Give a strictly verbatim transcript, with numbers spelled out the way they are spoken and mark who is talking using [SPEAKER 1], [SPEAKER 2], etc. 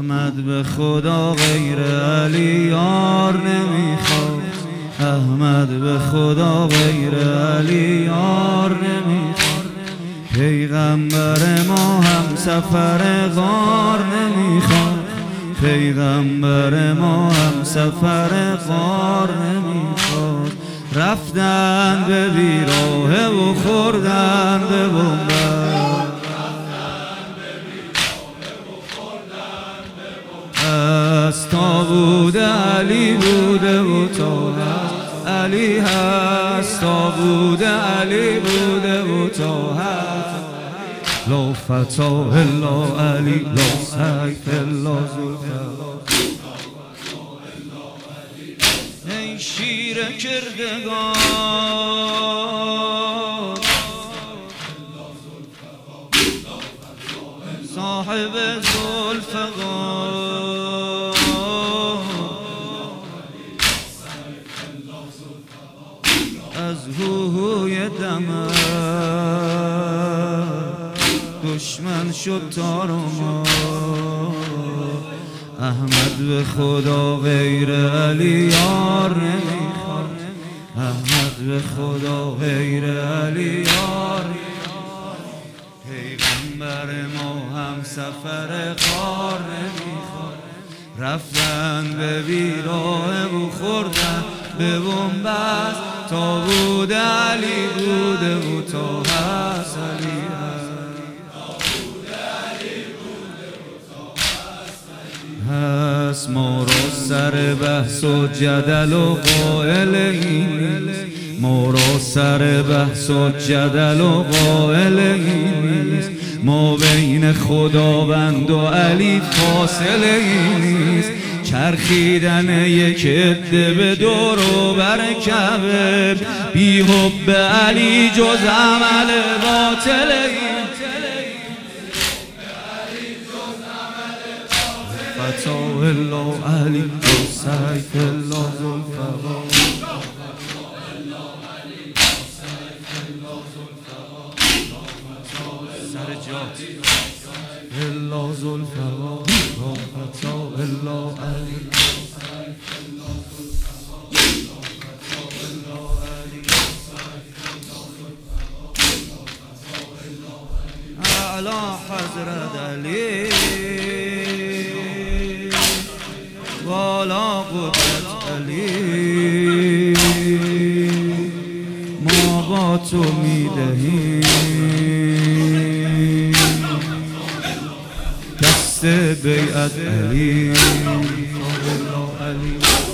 [SPEAKER 1] احمد به خدا غیر علی یار نمیخواد، احمد به خدا غیر علی یار نمیخواد. پیغمبر ما هم سفر غار نمیخواد، پیغمبر ما هم سفر غار نمیخواد. رفتن به بیراه و خوردن به بنبر، از تا بوده علی بوده و تا هست علی هست، تا بوده علی بوده و تا هست. لا فتا الا علی، لا سیف الا ذوالفقار. ای شیر کردگار صاحب ذوالفقار، از هوهوی دمر دشمن شد تار و مار. احمد به خدا غیر علی یار نمیخواد، احمد به خدا غیر علی یار. پیغمبر ما هم سفر غار نمیخواد، رفتن به بیراه و خوردن به بنبست. تا بوده علی بوده و تا هست علی هست، هست. ما را سر بحث و جدل و قائل این نیست، ما را سر بحث و جدل و قائل این نیست. ما بین خداوند و علی فاصله این نیست. چرخیدن یک عده به دور و بر کعبه، بی حب علی جز عمل باطل این. فتا الا علی، لا سیف الا ذوالفقار. سر جات الا ذوالفقار، لا فتا الا علی. اعلی حضرت علی، والا قدرت علی. ما با تو میدهیم دست بیعت علی، علی